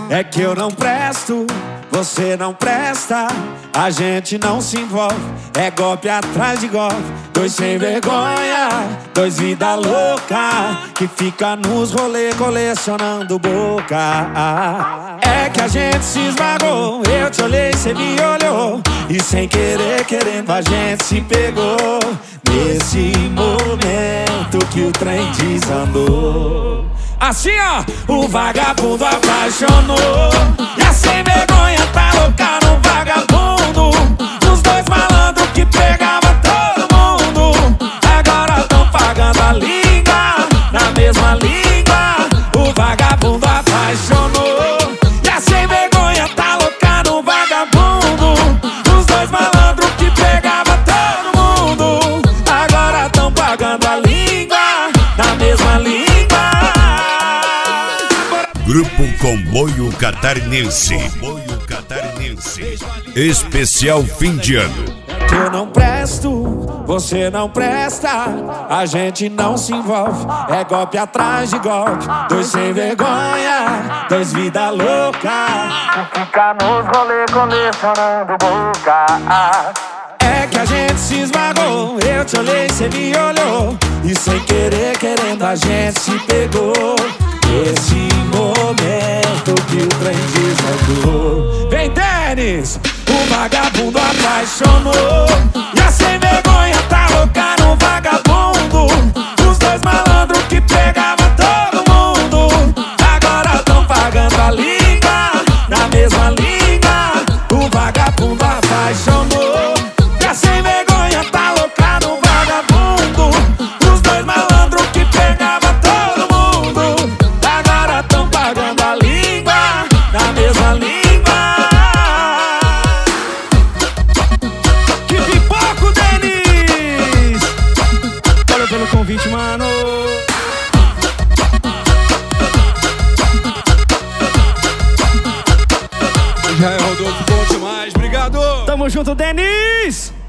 É que eu não presto, você não presta, a gente não se envolve, é golpe atrás de golpe. Dois sem vergonha, dois vida louca, que fica nos rolê colecionando boca. É que a gente se esmagou, eu te olhei, cê me olhou, e sem querer, querendo a gente se pegou. Nesse momento que o trem desandou, assim ó, o vagabundo apaixonou. E a sem vergonha tá louca no vagabundo. Os dois malandros que pegava todo mundo agora tão pagando a língua, na mesma língua. O vagabundo apaixonou. E a sem vergonha tá louca no vagabundo. Os dois malandros que pegava todo mundo agora tão pagando a língua, na mesma língua. Grupo Comboio Catarinense. Especial fim de ano. Eu não presto, você não presta, a gente não se envolve, é golpe atrás de golpe. Dois sem vergonha, dois vida louca, que fica nos rolê colecionando boca. É que a gente se esmagou, eu te olhei, cê me olhou, e sem querer, querendo a gente se pegou. Esse momento que o trem desandou. Vem, Denis! O vagabundo apaixonou. E a sem vergonha tá louca no vagabundo. Os dois malandros que pegava todo mundo agora tão pagando a língua, na mesma língua. O vagabundo apaixonou. E a sem vergonha tá louca no vagabundo. Os dois malandros que pegava todo mundo agora tão pagando a língua, na mesma língua. Que pipoco, Denis! Valeu pelo convite, mano. Já é Rodolfo, bom demais, obrigado! Tamo junto, Denis!